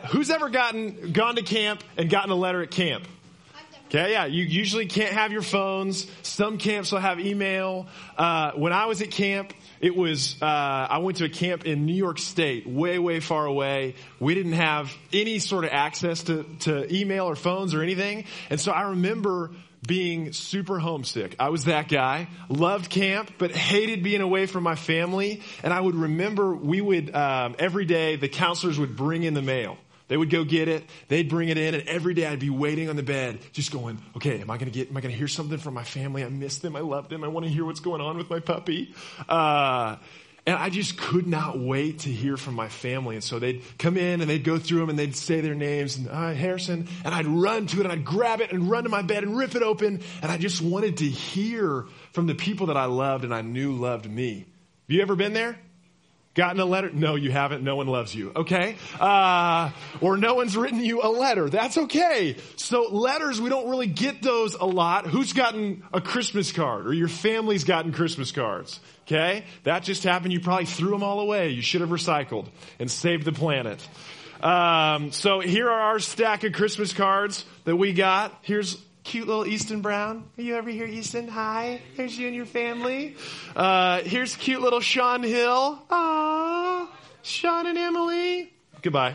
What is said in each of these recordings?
Who's ever gone to camp and gotten a letter at camp? Okay, yeah, you usually can't have your phones. Some camps will have email. When I was at camp, I went to a camp in New York State, way, way far away. We didn't have any sort of access to email or phones or anything. And so I remember being super homesick. I was that guy. Loved camp, but hated being away from my family. And I would remember every day the counselors would bring in the mail. They would go get it. They'd bring it in. And every day I'd be waiting on the bed, just going, okay, am I going to hear something from my family? I miss them. I love them. I want to hear what's going on with my puppy. And I just could not wait to hear from my family. And so they'd come in and they'd go through them and they'd say their names and Harrison. And I'd run to it and I'd grab it and run to my bed and rip it open. And I just wanted to hear from the people that I loved and I knew loved me. Have you ever been there? Gotten a letter? No, you haven't. No one loves you. Okay. Or no one's written you a letter. That's okay. So letters, we don't really get those a lot. Who's gotten a Christmas card or your family's gotten Christmas cards? Okay. That just happened. You probably threw them all away. You should have recycled and saved the planet. So here are our stack of Christmas cards that we got. Here's cute little Easton Brown. Are you over here, Easton? Hi. There's you and your family. Here's cute little Sean Hill. Aww. Sean and Emily. Goodbye.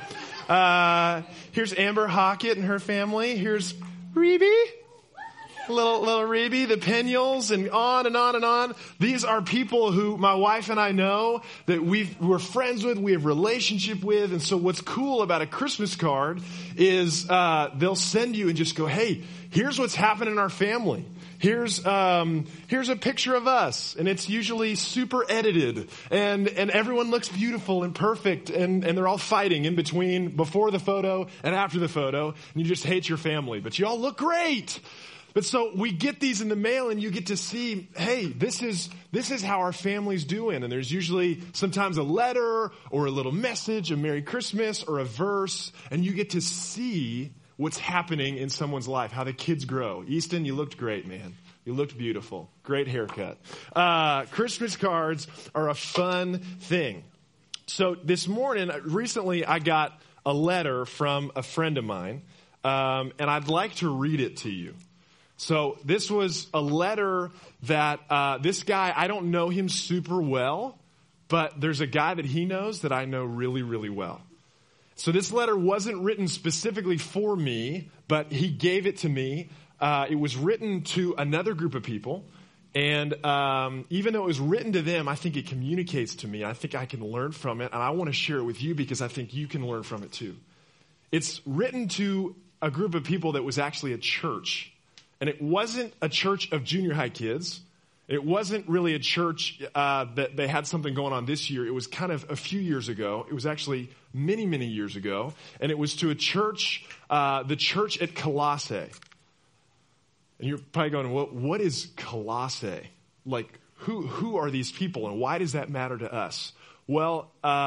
Here's Amber Hockett and her family. Here's Reby. Little Reby, the Penuels, and on and on and on. These are people who my wife and I know that we're friends with, we have relationship with. And so what's cool about a Christmas card is they'll send you and just go, hey, here's what's happening in our family. Here's a picture of us, and it's usually super edited, and everyone looks beautiful and perfect, and they're all fighting in between before the photo and after the photo, and you just hate your family, but you all look great. But so we get these in the mail and you get to see, hey, this is how our family's doing. And there's usually sometimes a letter or a little message, a Merry Christmas or a verse. And you get to see what's happening in someone's life, how the kids grow. Easton, you looked great, man. You looked beautiful. Great haircut. Christmas cards are a fun thing. So recently I got a letter from a friend of mine. And I'd like to read it to you. So this was a letter that this guy, I don't know him super well, but there's a guy that he knows that I know really, really well. So this letter wasn't written specifically for me, but he gave it to me. It was written to another group of people. And even though it was written to them, I think it communicates to me. I think I can learn from it. And I want to share it with you because I think you can learn from it too. It's written to a group of people that was actually a church. And it wasn't a church of junior high kids. It wasn't really a church that they had something going on this year. It was kind of a few years ago. It was actually many, many years ago. And it was to a church, the church at Colossae. And you're probably going, what is Colossae? Like, who are these people and why does that matter to us? Well,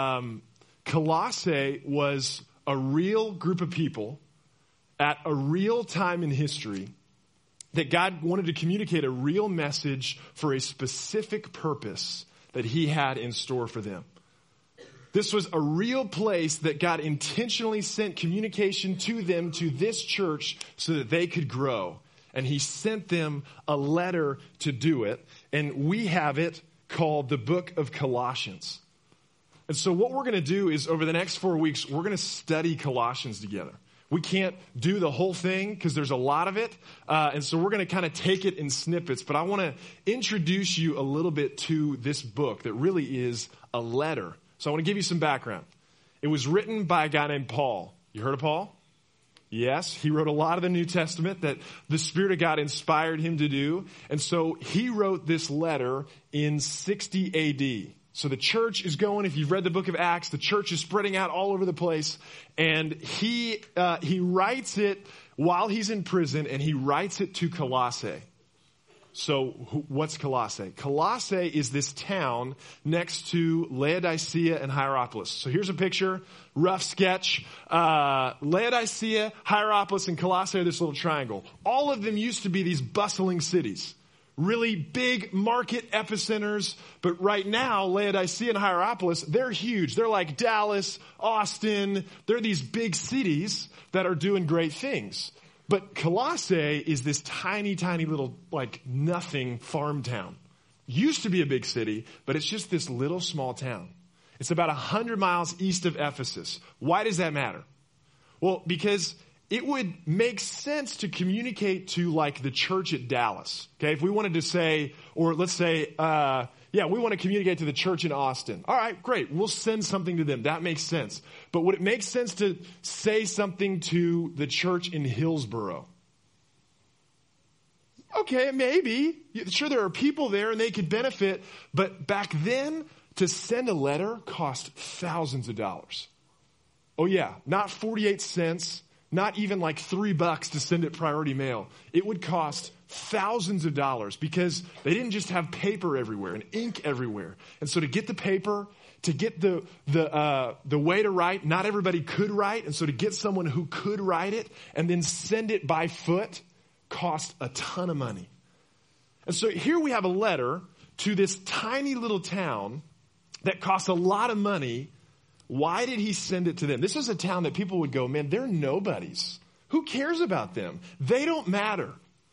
Colossae was a real group of people at a real time in history that God wanted to communicate a real message for a specific purpose that he had in store for them. This was a real place that God intentionally sent communication to them, to this church, so that they could grow. And he sent them a letter to do it. And we have it called the Book of Colossians. And so what we're going to do is over the next 4 weeks, we're going to study Colossians together. We can't do the whole thing because there's a lot of it. And so we're going to kind of take it in snippets. But I want to introduce you a little bit to this book that really is a letter. So I want to give you some background. It was written by a guy named Paul. You heard of Paul? Yes, he wrote a lot of the New Testament that the Spirit of God inspired him to do. And so he wrote this letter in 60 A.D., So the church is going, if you've read the book of Acts, the church is spreading out all over the place. And he writes it while he's in prison, and he writes it to Colossae. So what's Colossae? Colossae is this town next to Laodicea and Hierapolis. So here's a picture, rough sketch. Laodicea, Hierapolis, and Colossae are this little triangle. All of them used to be these bustling cities. really big market epicenters. But right now, Laodicea and Hierapolis, they're huge. They're like Dallas, Austin. They're these big cities that are doing great things. But Colossae is this tiny, tiny little, like, nothing farm town. Used to be a big city, but it's just this little small town. It's about 100 miles east of Ephesus. Why does that matter? Well, because it would make sense to communicate to, like, the church at Dallas. Okay, if we wanted to say, or let's say, we want to communicate to the church in Austin. All right, great. We'll send something to them. That makes sense. But would it make sense to say something to the church in Hillsboro? Okay, maybe. Sure, there are people there and they could benefit. But back then, to send a letter cost thousands of dollars. Oh yeah, not 48 cents, not even like $3 to send it priority mail. It would cost thousands of dollars because they didn't just have paper everywhere and ink everywhere. And so to get the paper, to get the way to write, not everybody could write. And so to get someone who could write it and then send it by foot cost a ton of money. And so here we have a letter to this tiny little town that costs a lot of money. Why did he send it to them? This is a town that people would go, man, they're nobodies. Who cares about them? They don't matter.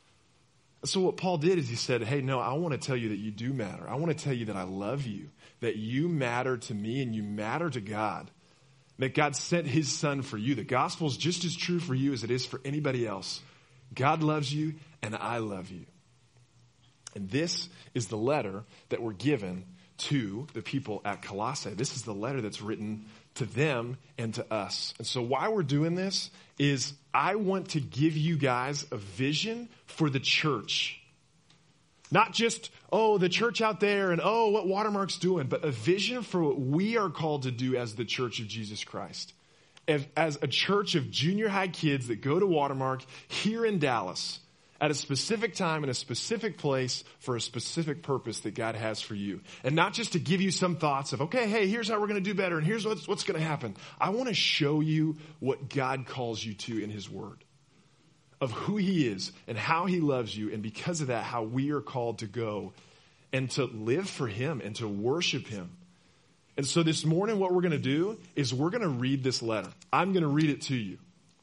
So what Paul did is he said, hey, no, I want to tell you that you do matter. I want to tell you that I love you, that you matter to me and you matter to God, that God sent his son for you. The gospel is just as true for you as it is for anybody else. God loves you and I love you. And this is the letter that we're given to the people at Colossae. This is the letter that's written to them and to us. And so why we're doing this is I want to give you guys a vision for the church. Not just, the church out there and, what Watermark's doing, but a vision for what we are called to do as the church of Jesus Christ. As a church of junior high kids that go to Watermark here in Dallas at a specific time in a specific place for a specific purpose that God has for you. And not just to give you some thoughts of, okay, hey, here's how we're going to do better and here's what's going to happen. I want to show you what God calls you to in his word, of who he is and how he loves you. And because of that, how we are called to go and to live for him and to worship him. And so this morning, what we're going to do is we're going to read this letter. I'm going to read it to you.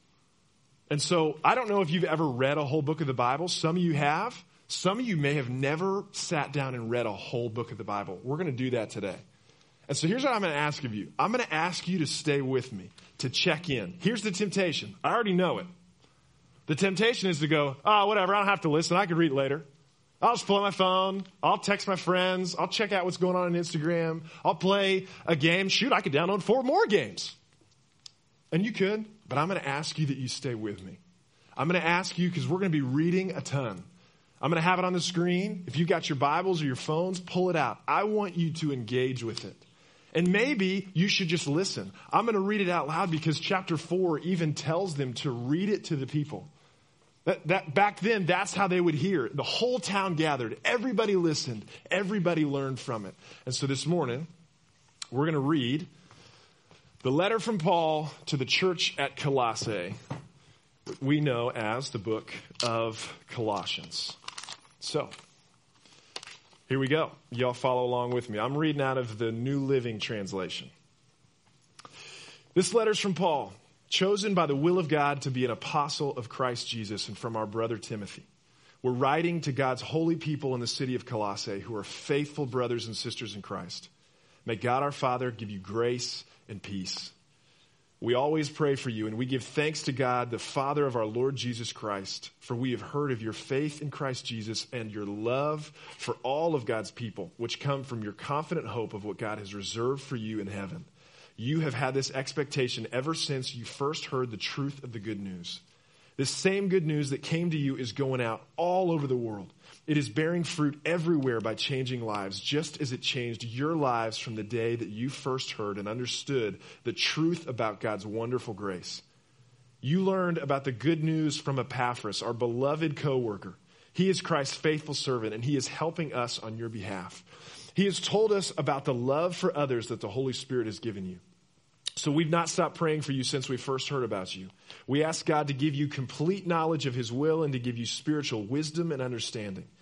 And so I don't know if you've ever read a whole book of the Bible. Some of you have. Some of you may have never sat down and read a whole book of the Bible. We're going to do that today. And so here's what I'm going to ask of you. I'm going to ask you to stay with me, to check in. Here's the temptation. I already know it. The temptation is to go, whatever, I don't have to listen. I can read it later. I'll just pull out my phone. I'll text my friends. I'll check out what's going on Instagram. I'll play a game. Shoot, I could download 4 more games. And you could, but I'm going to ask you that you stay with me. I'm going to ask you because we're going to be reading a ton. I'm going to have it on the screen. If you've got your Bibles or your phones, pull it out. I want you to engage with it. And maybe you should just listen. I'm going to read it out loud because chapter 4 even tells them to read it to the people. That back then, that's how they would hear it. The whole town gathered. Everybody listened. Everybody learned from it. And so this morning, we're going to read the letter from Paul to the church at Colossae, we know as the book of Colossians. So, here we go. Y'all follow along with me. I'm reading out of the New Living Translation. This letter's from Paul, chosen by the will of God to be an apostle of Christ Jesus, and from our brother Timothy. We're writing to God's holy people in the city of Colossae who are faithful brothers and sisters in Christ. May God our Father give you grace and peace. We always pray for you, and we give thanks to God, the Father of our Lord Jesus Christ, for we have heard of your faith in Christ Jesus and your love for all of God's people, which come from your confident hope of what God has reserved for you in heaven. You have had this expectation ever since you first heard the truth of the good news. This same good news that came to you is going out all over the world. It is bearing fruit everywhere by changing lives, just as it changed your lives from the day that you first heard and understood the truth about God's wonderful grace. You learned about the good news from Epaphras, our beloved co-worker. He is Christ's faithful servant, and he is helping us on your behalf. He has told us about the love for others that the Holy Spirit has given you. So we've not stopped praying for you since we first heard about you. We ask God to give you complete knowledge of his will and to give you spiritual wisdom and understanding.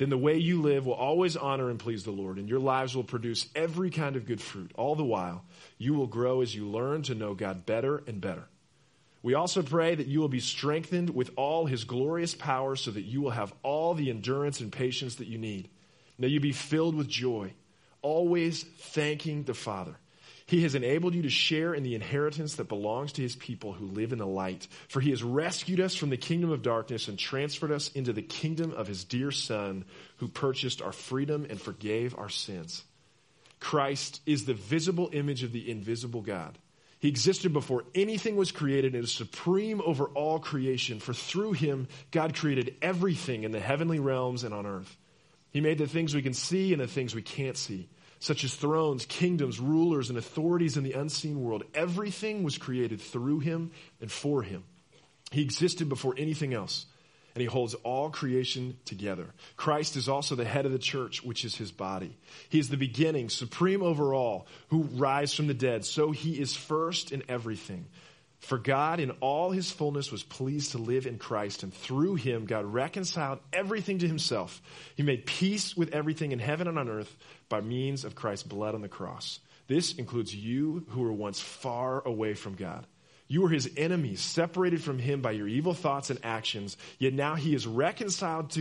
Then the way you live will always honor and please the Lord, and your lives will produce every kind of good fruit. All the while, you will grow as you learn to know God better and better. We also pray that you will be strengthened with all his glorious power so that you will have all the endurance and patience that you need. May you be filled with joy, always thanking the Father. He has enabled you to share in the inheritance that belongs to his people who live in the light. For he has rescued us from the kingdom of darkness and transferred us into the kingdom of his dear Son, who purchased our freedom and forgave our sins. Christ is the visible image of the invisible God. He existed before anything was created and is supreme over all creation. For through him, God created everything in the heavenly realms and on earth. He made the things we can see and the things we can't see, such as thrones, kingdoms, rulers, and authorities in the unseen world. Everything was created through him and for him. He existed before anything else, and he holds all creation together. Christ is also the head of the church, which is his body. He is the beginning, supreme over all, who rise from the dead. So he is first in everything. For God in all his fullness was pleased to live in Christ, and through him God reconciled everything to himself. He made peace with everything in heaven and on earth by means of Christ's blood on the cross. This includes you who were once far away from God. You were his enemies, separated from him by your evil thoughts and actions, yet now he has reconciled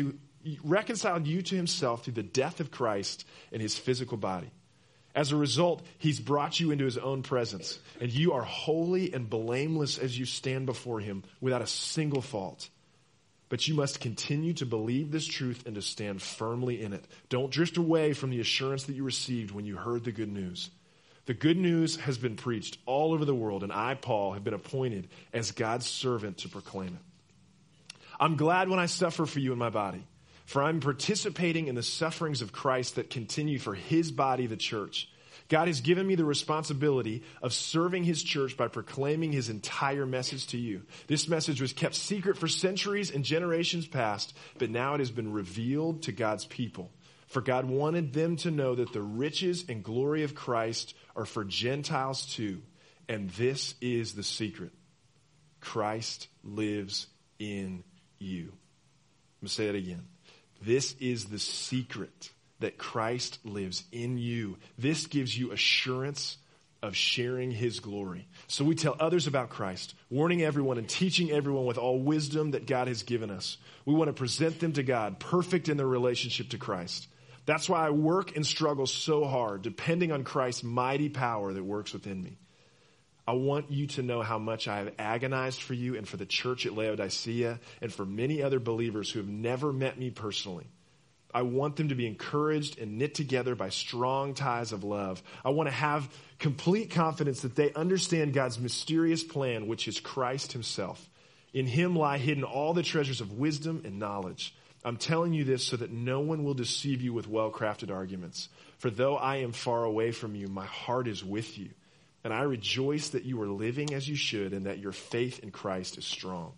you to himself through the death of Christ in his physical body. As a result, he's brought you into his own presence, and you are holy and blameless as you stand before him without a single fault. But you must continue to believe this truth and to stand firmly in it. Don't drift away from the assurance that you received when you heard the good news. The good news has been preached all over the world, and I, Paul, have been appointed as God's servant to proclaim it. I'm glad when I suffer for you in my body, for I'm participating in the sufferings of Christ that continue for his body, the church. God has given me the responsibility of serving his church by proclaiming his entire message to you. This message was kept secret for centuries and generations past, but now it has been revealed to God's people. For God wanted them to know that the riches and glory of Christ are for Gentiles too. And this is the secret. Christ lives in you. I'm going to say it again. This is the secret, that Christ lives in you. This gives you assurance of sharing his glory. So we tell others about Christ, warning everyone and teaching everyone with all wisdom that God has given us. We want to present them to God, perfect in their relationship to Christ. That's why I work and struggle so hard, depending on Christ's mighty power that works within me. I want you to know how much I have agonized for you and for the church at Laodicea and for many other believers who have never met me personally. I want them to be encouraged and knit together by strong ties of love. I want to have complete confidence that they understand God's mysterious plan, which is Christ himself. In him lie hidden all the treasures of wisdom and knowledge. I'm telling you this so that no one will deceive you with well-crafted arguments. For though I am far away from you, my heart is with you. And I rejoice that you are living as you should and that your faith in Christ is strong.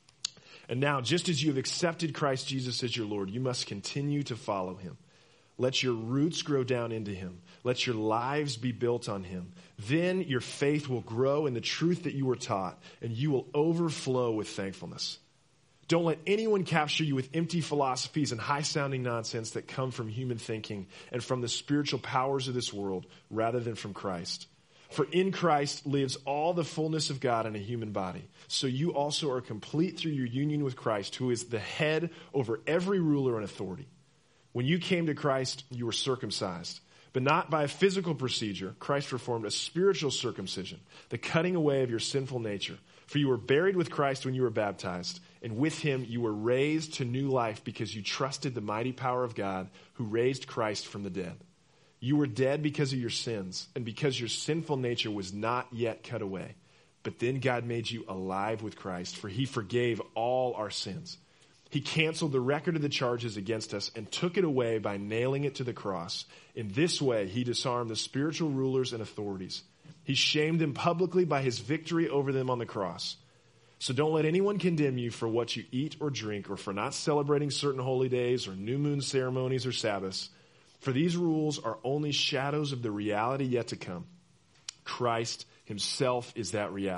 And now, just as you have accepted Christ Jesus as your Lord, you must continue to follow him. Let your roots grow down into him. Let your lives be built on him. Then your faith will grow in the truth that you were taught, and you will overflow with thankfulness. Don't let anyone capture you with empty philosophies and high-sounding nonsense that come from human thinking and from the spiritual powers of this world rather than from Christ. For in Christ lives all the fullness of God in a human body. So you also are complete through your union with Christ, who is the head over every ruler and authority. When you came to Christ, you were circumcised, but not by a physical procedure. Christ performed a spiritual circumcision, the cutting away of your sinful nature. For you were buried with Christ when you were baptized, and with him you were raised to new life because you trusted the mighty power of God who raised Christ from the dead. You were dead because of your sins and because your sinful nature was not yet cut away. But then God made you alive with Christ, for he forgave all our sins. He canceled the record of the charges against us and took it away by nailing it to the cross. In this way, he disarmed the spiritual rulers and authorities. He shamed them publicly by his victory over them on the cross. So don't let anyone condemn you for what you eat or drink or for not celebrating certain holy days or new moon ceremonies or Sabbaths. For these rules are only shadows of the reality yet to come. Christ himself is that reality.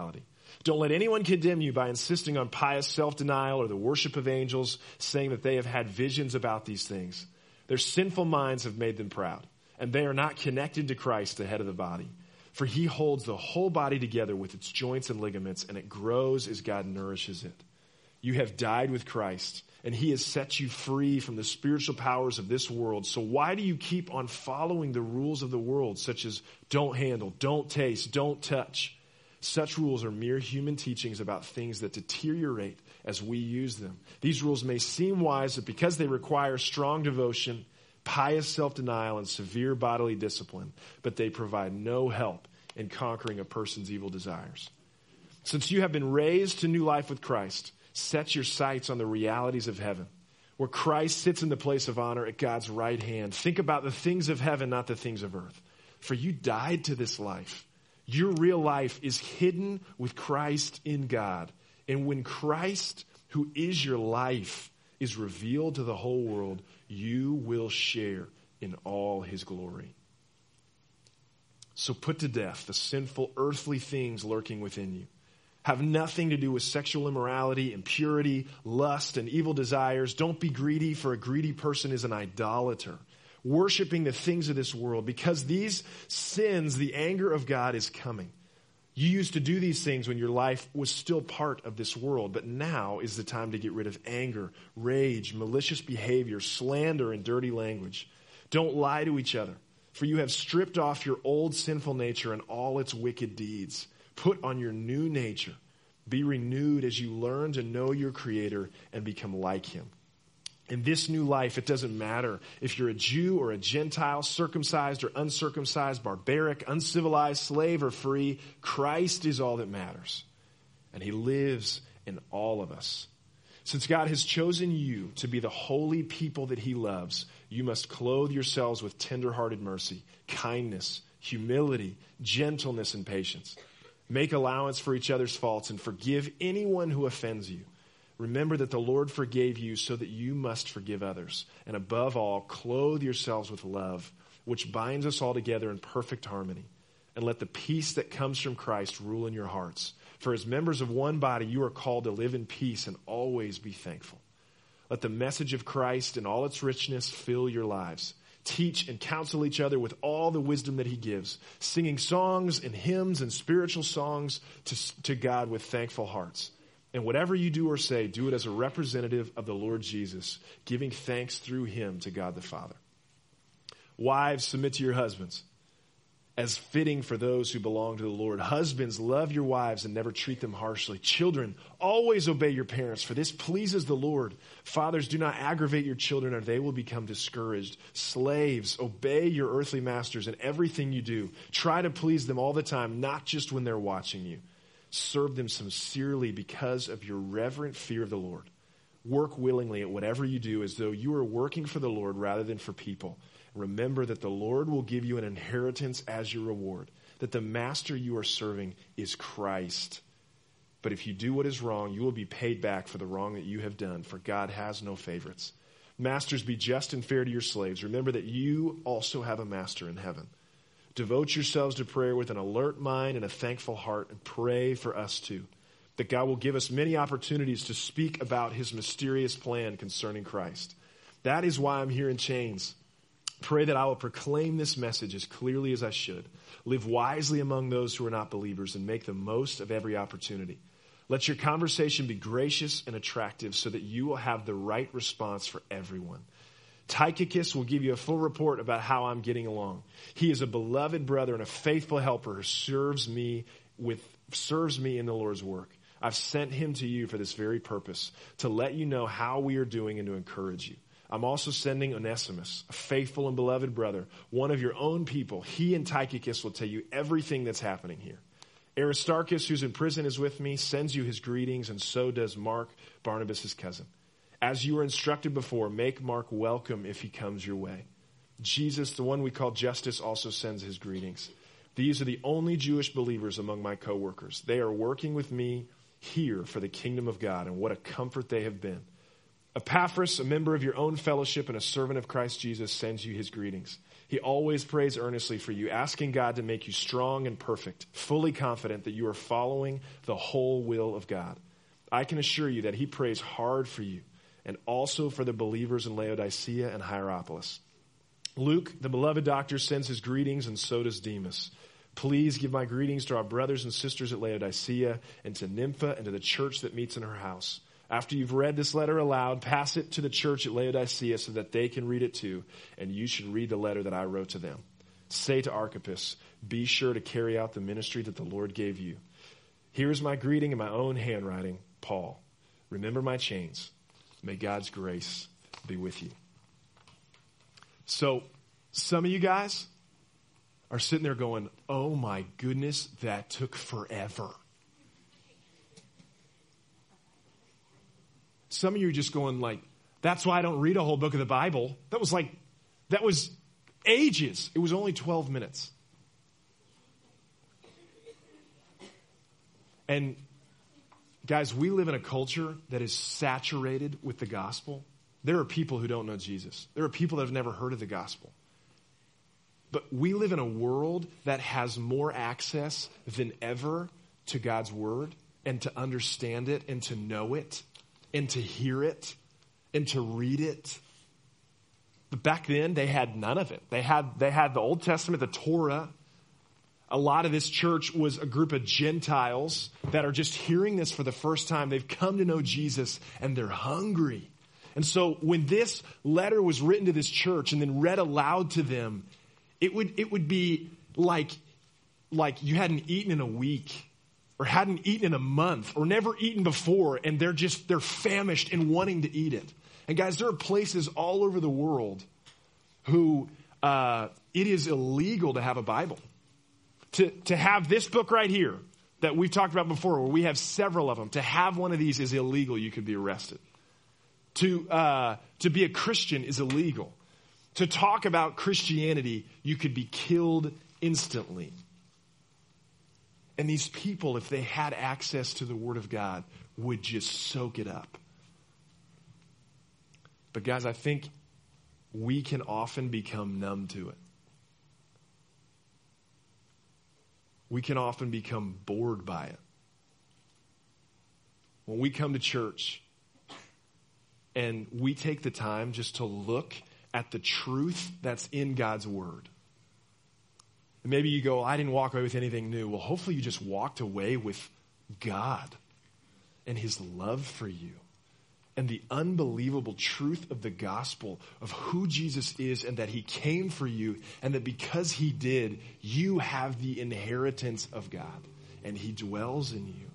Don't let anyone condemn you by insisting on pious self-denial or the worship of angels, saying that they have had visions about these things. Their sinful minds have made them proud, and they are not connected to Christ, the head of the body. For he holds the whole body together with its joints and ligaments, and it grows as God nourishes it. You have died with Christ, and he has set you free from the spiritual powers of this world. So why do you keep on following the rules of the world, such as don't handle, don't taste, don't touch? Such rules are mere human teachings about things that deteriorate as we use them. These rules may seem wise, but because they require strong devotion, pious self-denial, and severe bodily discipline, but they provide no help in conquering a person's evil desires. Since you have been raised to new life with Christ, set your sights on the realities of heaven, where Christ sits in the place of honor at God's right hand. Think about the things of heaven, not the things of earth. For you died to this life. Your real life is hidden with Christ in God. And when Christ, who is your life, is revealed to the whole world, you will share in all his glory. So put to death the sinful earthly things lurking within you. Have nothing to do with sexual immorality, impurity, lust, and evil desires. Don't be greedy, for a greedy person is an idolater, worshiping the things of this world. Because these sins, the anger of God is coming. You used to do these things when your life was still part of this world, but now is the time to get rid of anger, rage, malicious behavior, slander, and dirty language. Don't lie to each other, for you have stripped off your old sinful nature and all its wicked deeds. Put on your new nature. Be renewed as you learn to know your Creator and become like him. In this new life, it doesn't matter if you're a Jew or a Gentile, circumcised or uncircumcised, barbaric, uncivilized, slave or free. Christ is all that matters. And he lives in all of us. Since God has chosen you to be the holy people that he loves, you must clothe yourselves with tender-hearted mercy, kindness, humility, gentleness, and patience. Make allowance for each other's faults and forgive anyone who offends you. Remember that the Lord forgave you, so that you must forgive others. And above all, clothe yourselves with love, which binds us all together in perfect harmony. And let the peace that comes from Christ rule in your hearts. For as members of one body, you are called to live in peace and always be thankful. Let the message of Christ in all its richness fill your lives. Teach and counsel each other with all the wisdom that he gives, singing songs and hymns and spiritual songs to God with thankful hearts. And whatever you do or say, do it as a representative of the Lord Jesus, giving thanks through him to God the Father. Wives, submit to your husbands, as fitting for those who belong to the Lord. Husbands, love your wives and never treat them harshly. Children, always obey your parents, for this pleases the Lord. Fathers, do not aggravate your children, or they will become discouraged. Slaves, obey your earthly masters in everything you do. Try to please them all the time, not just when they're watching you. Serve them sincerely because of your reverent fear of the Lord. Work willingly at whatever you do, as though you are working for the Lord rather than for people. Remember that the Lord will give you an inheritance as your reward, that the master you are serving is Christ. But if you do what is wrong, you will be paid back for the wrong that you have done, for God has no favorites. Masters, be just and fair to your slaves. Remember that you also have a master in heaven. Devote yourselves to prayer with an alert mind and a thankful heart, and pray for us too, that God will give us many opportunities to speak about his mysterious plan concerning Christ. That is why I'm here in chains. Pray that I will proclaim this message as clearly as I should, live wisely among those who are not believers, and make the most of every opportunity. Let your conversation be gracious and attractive, so that you will have the right response for everyone. Tychicus will give you a full report about how I'm getting along. He is a beloved brother and a faithful helper who serves me in the Lord's work. I've sent him to you for this very purpose, to let you know how we are doing and to encourage you. I'm also sending Onesimus, a faithful and beloved brother, one of your own people. He and Tychicus will tell you everything that's happening here. Aristarchus, who's in prison, is with me, sends you his greetings, and so does Mark, Barnabas' cousin. As you were instructed before, make Mark welcome if he comes your way. Jesus, the one we call Justus, also sends his greetings. These are the only Jewish believers among my co-workers. They are working with me here for the kingdom of God, and what a comfort they have been. Epaphras, a member of your own fellowship and a servant of Christ Jesus, sends you his greetings. He always prays earnestly for you, asking God to make you strong and perfect, fully confident that you are following the whole will of God. I can assure you that he prays hard for you and also for the believers in Laodicea and Hierapolis. Luke, the beloved doctor, sends his greetings, and so does Demas. Please give my greetings to our brothers and sisters at Laodicea and to Nympha and to the church that meets in her house. After you've read this letter aloud, pass it to the church at Laodicea so that they can read it too, and you should read the letter that I wrote to them. Say to Archippus, be sure to carry out the ministry that the Lord gave you. Here's my greeting in my own handwriting, Paul. Remember my chains. May God's grace be with you. So, some of you guys are sitting there going, oh my goodness, that took forever. Some of you are just going like, that's why I don't read a whole book of the Bible. That was ages. It was only 12 minutes. And guys, we live in a culture that is saturated with the gospel. There are people who don't know Jesus. There are people that have never heard of the gospel. But we live in a world that has more access than ever to God's word and to understand it and to know it and to hear it and to read it. But back then, they had none of it. They had the Old Testament, the Torah. A lot of this church was a group of Gentiles that are just hearing this for the first time. They've come to know Jesus and they're hungry. And so when this letter was written to this church and then read aloud to them, it would be like you hadn't eaten in a week or hadn't eaten in a month or never eaten before, and they're famished and wanting to eat it. And guys, there are places all over the world who it is illegal to have a Bible. To have this book right here that we've talked about before, where we have several of them, to have one of these is illegal. You could be arrested. To be a Christian is illegal. To talk about Christianity, you could be killed instantly. And these people, if they had access to the Word of God, would just soak it up. But guys, I think we can often become numb to it. We can often become bored by it. When we come to church and we take the time just to look at the truth that's in God's Word. And maybe you go, I didn't walk away with anything new. Well, hopefully you just walked away with God and His love for you and the unbelievable truth of the gospel of who Jesus is and that He came for you and that because He did, you have the inheritance of God and He dwells in you.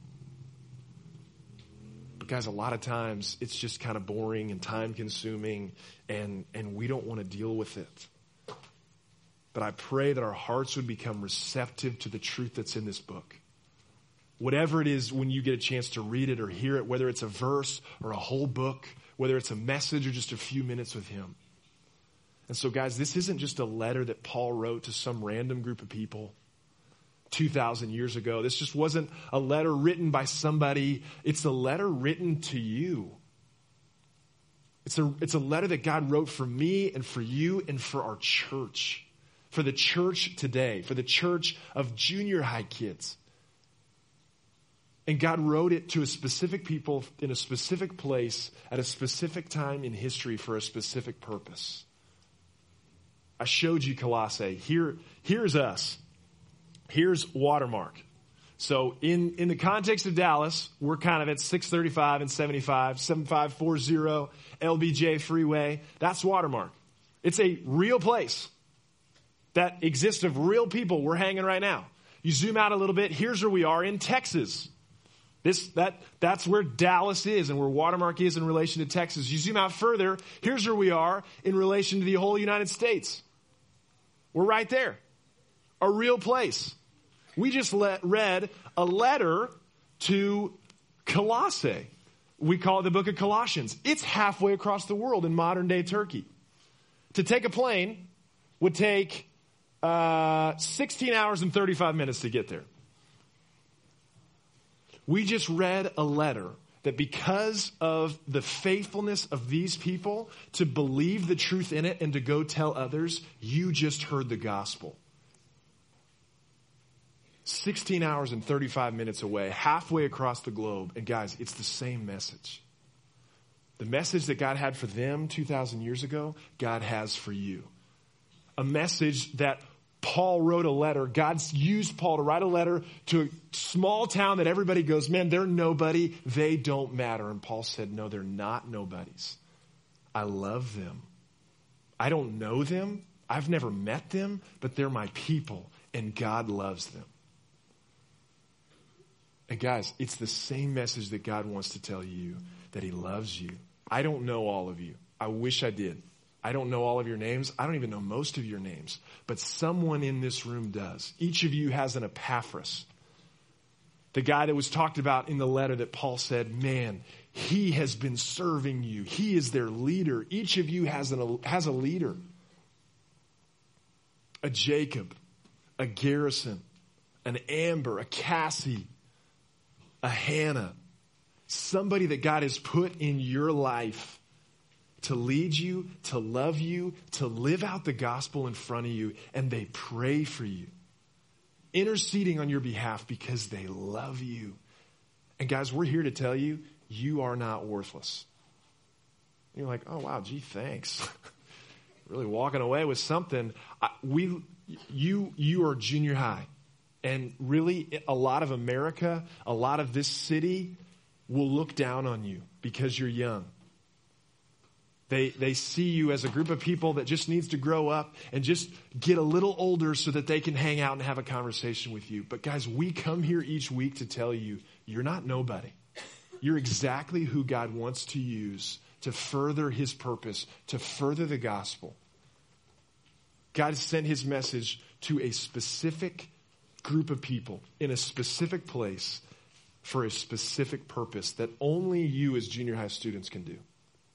But guys, a lot of times it's just kind of boring and time consuming and we don't want to deal with it. But I pray that our hearts would become receptive to the truth that's in this book. Whatever it is, when you get a chance to read it or hear it, whether it's a verse or a whole book, whether it's a message or just a few minutes with Him. And so guys, this isn't just a letter that Paul wrote to some random group of people 2,000 years ago. This just wasn't a letter written by somebody. It's a letter written to you. It's a letter that God wrote for me and for you and for our church. For the church today, for the church of junior high kids. And God wrote it to a specific people in a specific place at a specific time in history for a specific purpose. I showed you Colossae. Here's us. Here's Watermark. So in the context of Dallas, we're kind of at 635 and 75, 7540 LBJ Freeway. That's Watermark. It's a real place that exists of real people. We're hanging right now. You zoom out a little bit. Here's where we are in Texas. That's where Dallas is and where Watermark is in relation to Texas. You zoom out further. Here's where we are in relation to the whole United States. We're right there. A real place. We just read a letter to Colossae. We call it the book of Colossians. It's halfway across the world in modern day Turkey. To take a plane would take 16 hours and 35 minutes to get there. We just read a letter that because of the faithfulness of these people to believe the truth in it and to go tell others, you just heard the gospel. 16 hours and 35 minutes away, halfway across the globe. And guys, it's the same message. The message that God had for them 2,000 years ago, God has for you. A message that Paul wrote a letter. God's used Paul to write a letter to a small town that everybody goes, man, they're nobody. They don't matter. And Paul said, no, they're not nobodies. I love them. I don't know them. I've never met them, but they're my people, and God loves them. And guys, it's the same message that God wants to tell you, that he loves you. I don't know all of you. I wish I did. I don't know all of your names. I don't even know most of your names. But someone in this room does. Each of you has an Epaphras. The guy that was talked about in the letter that Paul said, man, he has been serving you. He is their leader. Each of you has a leader. A Jacob, a Garrison, an Amber, a Cassie, a Hannah. Somebody that God has put in your life to lead you, to love you, to live out the gospel in front of you, and they pray for you, interceding on your behalf because they love you. And guys, we're here to tell you, you are not worthless. You're like, oh wow, gee, thanks. Really walking away with something. You are junior high. And really, a lot of America, a lot of this city will look down on you because you're young. They see you as a group of people that just needs to grow up and just get a little older so that they can hang out and have a conversation with you. But guys, we come here each week to tell you, you're not nobody. You're exactly who God wants to use to further his purpose, to further the gospel. God sent his message to a specific group of people in a specific place for a specific purpose that only you as junior high students can do.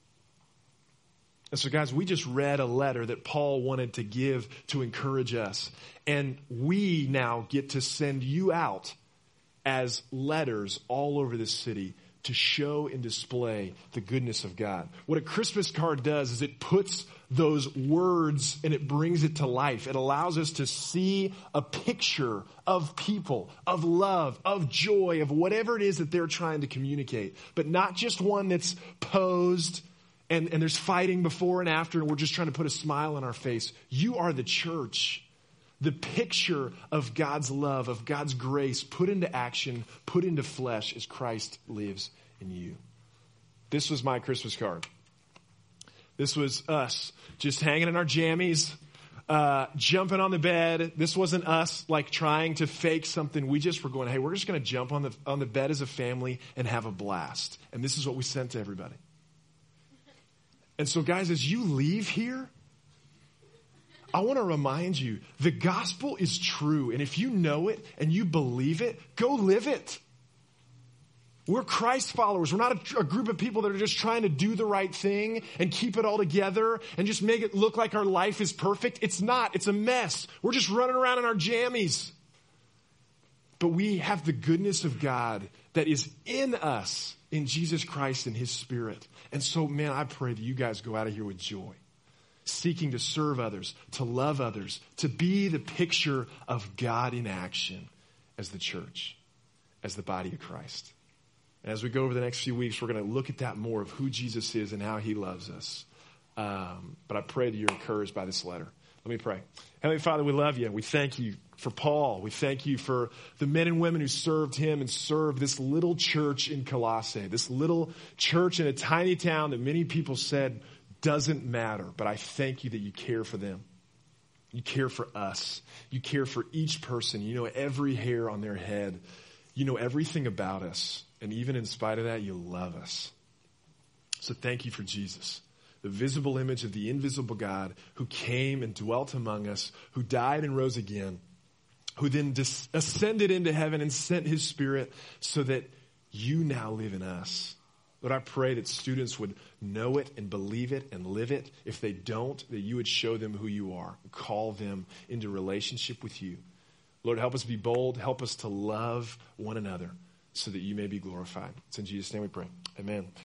And so guys, we just read a letter that Paul wanted to give to encourage us. And we now get to send you out as letters all over this city to show and display the goodness of God. What a Christmas card does is it puts those words and it brings it to life. It allows us to see a picture of people, of love, of joy, of whatever it is that they're trying to communicate. But not just one that's posed and there's fighting before and after, and we're just trying to put a smile on our face. You are the church. The picture of God's love, of God's grace put into action, put into flesh as Christ lives in you. This was my Christmas card. This was us just hanging in our jammies, jumping on the bed. This wasn't us like trying to fake something. We just were going, hey, we're just going to jump on the bed as a family and have a blast. And this is what we sent to everybody. And so guys, as you leave here, I want to remind you, the gospel is true. And if you know it and you believe it, go live it. We're Christ followers. We're not a group of people that are just trying to do the right thing and keep it all together and just make it look like our life is perfect. It's not. It's a mess. We're just running around in our jammies. But we have the goodness of God that is in us, in Jesus Christ and his Spirit. And so, man, I pray that you guys go out of here with joy, seeking to serve others, to love others, to be the picture of God in action as the church, as the body of Christ. And as we go over the next few weeks, we're going to look at that more of who Jesus is and how he loves us. But I pray that you're encouraged by this letter. Let me pray. Heavenly Father, we love you. We thank you for Paul. We thank you for the men and women who served him and served this little church in Colossae, this little church in a tiny town that many people said doesn't matter. But I thank you that you care for them. You care for us. You care for each person. You know every hair on their head. You know everything about us. And even in spite of that, you love us. So thank you for Jesus, the visible image of the invisible God who came and dwelt among us, who died and rose again, who then ascended into heaven and sent his Spirit so that you now live in us. Lord, I pray that students would know it and believe it and live it. If they don't, that you would show them who you are and call them into relationship with you. Lord, help us be bold. Help us to love one another so that you may be glorified. It's in Jesus' name we pray. Amen.